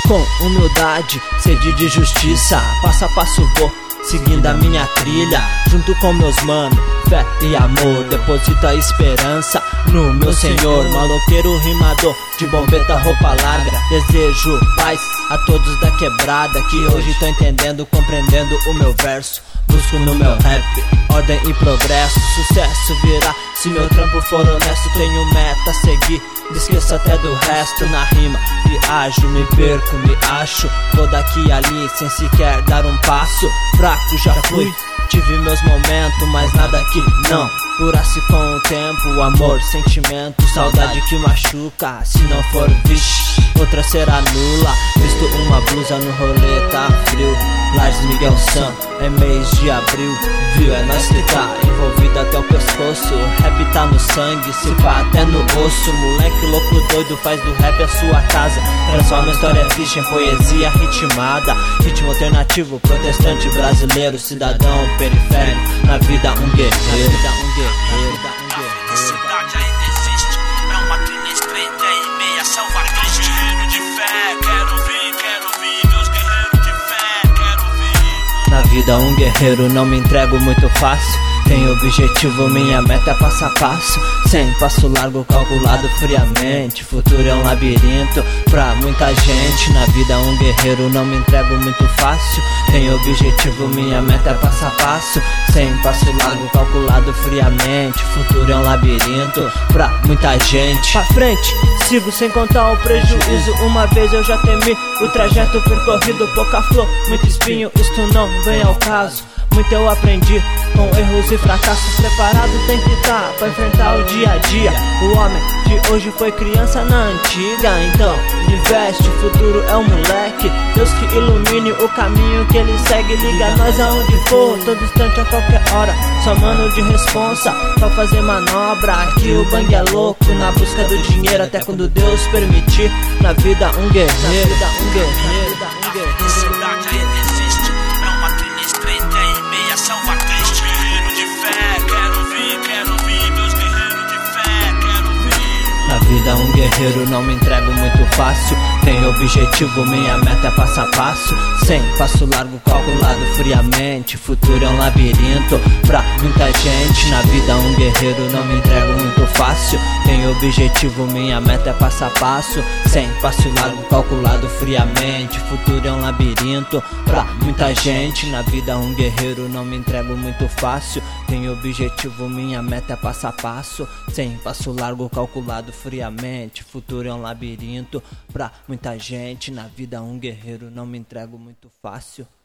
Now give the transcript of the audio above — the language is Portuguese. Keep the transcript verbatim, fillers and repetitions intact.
Com humildade, sede de justiça, passo a passo vou seguindo a minha trilha, junto com meus manos, fé e amor. Deposito a esperança no meu Senhor. Maloqueiro rimador, de bombeta, roupa larga. Desejo paz a todos da quebrada, que hoje tão entendendo, compreendendo o meu verso. Busco no meu rap ordem e progresso. Sucesso virá se meu trampo for honesto. Tenho meta a seguir, esqueço até do resto. Na rima viajo, me perco, me acho. Vou daqui e ali sem sequer dar um passo. Fraco já fui, tive meus momentos, mas nada que não cura-se com o tempo. O amor, sentimento, saudade que machuca. Se não for, vixe, outra será nula. Visto uma blusa no rolê, tá frio. Lages Miguel San, é mês de abril. Viu, é nós que tá envolvido até o pescoço. Rap tá no sangue, se pá até no osso. Moleque louco doido faz do rap a sua casa. Transforma a história triste em poesia ritmada. Ritmo alternativo, protestante brasileiro. Cidadão periférico, na vida um guerreiro. Um guerreiro, um guerreiro. A cidade ainda existe, é uma trilha estreita e meia salva triste. Guerreiro de fé, quero ouvir, quero ouvir. Deus guerreiro de fé, quero ouvir. Na vida um guerreiro, não me entrego muito fácil. Tenho objetivo, minha meta é passo a passo. Sem passo largo, calculado friamente. Futuro é um labirinto pra muita gente. Na vida um guerreiro, não me entrego muito fácil. Tenho objetivo, minha meta é passo a passo. Sem passo largo, calculado friamente. Futuro é um labirinto pra muita gente. Pra frente, sigo sem contar o prejuízo. Uma vez eu já temi o trajeto percorrido. Pouca flor, muito espinho, isto não vem ao caso. Muito eu aprendi com erros e fracassos. Preparado tem que estar pra enfrentar o dia a dia. O homem de hoje foi criança na antiga. Então investe, o futuro é um moleque. Deus que ilumine o caminho que ele segue. Liga nós aonde for, todo instante, a qualquer hora. Só mano de responsa pra fazer manobra. Aqui o bang é louco, na busca do dinheiro. Até quando Deus permitir. Na vida um guerreiro, um guerreiro, um guerreiro. A cidade ainda existe, é uma trilha estreita e meia salva triste. Guerreiro de fé, quero ouvir, quero ouvir. Deus guerreiro de fé, quero ouvir. Na vida um guerreiro, não me entrego muito fácil. Tenho objetivo, minha meta é passo a passo. Sem passo largo, calculado friamente. Futuro é um labirinto pra muita gente. Na vida um guerreiro, não me entrego muito fácil. Tenho objetivo, minha meta é passo a passo. Sem passo largo, calculado friamente. Futuro é um labirinto pra muita gente. Na vida um guerreiro, não me entrego muito fácil. Tenho objetivo, minha meta é passo a passo. Sem passo largo, calculado friamente. Futuro é um labirinto pra muita gente. Na vida um guerreiro, não me entrego muito fácil.